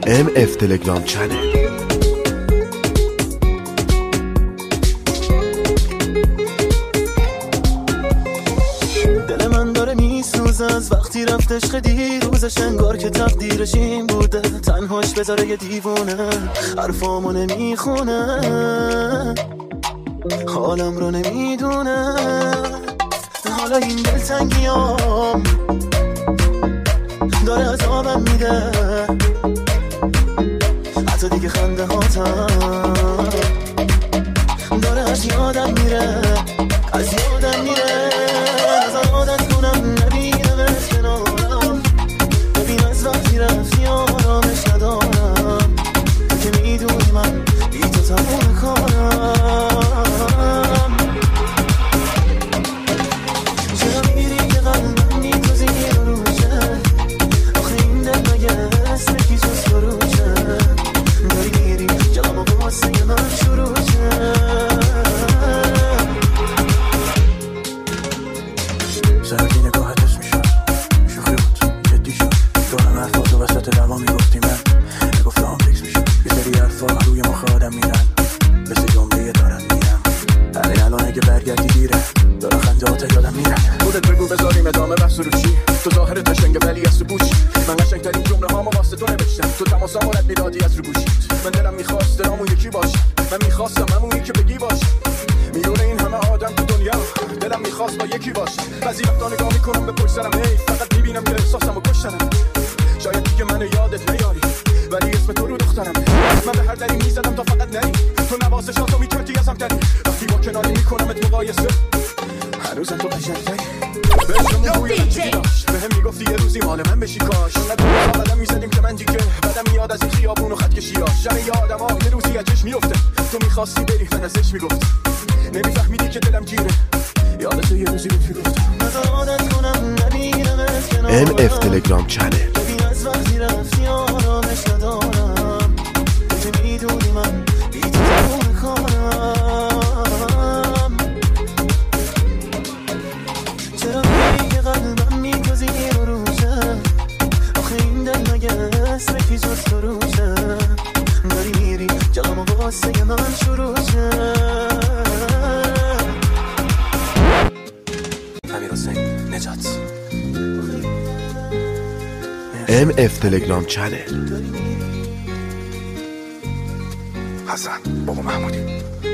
MF تلگرام چنل. دل من داره میسوزه از وقتی رفت عشق دیروزش، انگار که تقدیرش این بوده تنهاش بذاره یه دیوونه، حرفامو نمیخونه، حالم رو نمیدونه. حالا این دلتنگیام داره عذابم میده، حتی دیگه خنده هاتم داره از یادم میره، از یادم میره. از عادت کنم نبینمت کنارم، ببین از وقتی رفتی آرامش ندارم، تو که میدونی من بی تو تموم کارم. چرا میری که قلبم میتوزی رو روشه، آخه این دل مگه اسمکی جز تو روشه، داری میری جلومو واسه من شروع شه. سردی نگاهت اسم میشد، شوخی بود جدی شد، دارم حرفاتو وسط دوا میگفتی، من میگفتم فکس میشد، یه سری حرفا روی مخ آدم میرن مثل جمله دارن میرم، همین الان اگه برگردی دیره، داره خندهات یادم میرن. خودت بگو بذاریم ادامه بحث رو چی، تو ظاهرت قشنگه ولی از تو پوچی، من قشنگترین جمله هامو واسه تو نوشتم، تو تماسامو رد میدادی از رو گوشیت، من دلم میخواست دلامون یکی باشه، من میخواستم همونی که بگی باشه، میدونه این همه آدم تو دنیا دلم میخواست با یکی باشه، بعضی وقتا نگاه میکنم به پشت سرم، هی فقط میبینم که احساسمو کشتنم، شاید دیگه منو یادت نیاری ولی اسم تو رو دخترم، من به هر دری میزدم تا فقط نری، تو نوازشاتو میکردی ازم تری، وقتی با کناری میکنمت مقایسه هنوزم تو قشنگتری. بهشم بوی من چیزی داشت، بهم میگفتی یه روزی مال من بشی کاش، ندونم بعدم میزدیم که من دیگه بعدم میاد از این خیابون و خط کشیاش، شب یادم یه روزی از چشم میفته، تو میخواستی بری من ازش میگفت، نمیفهمیدی که دلم گیره، یادت یه روزی بهت میگفتم عادت کنم نبینمت کنارم، MF تلگرام چنل. ببین از وقتی رفتی آرامش ندارم، تو که میدونی من بی تو تموم کارم. چرا میگی که قلبم میتوزی رو روشه، آخه این دل مگه اسمکی جز تو روشه، داری میری جلومو واسه من شروع شه. امیر حسین نجات MF تلگرام چنل. حسن بابا محمودی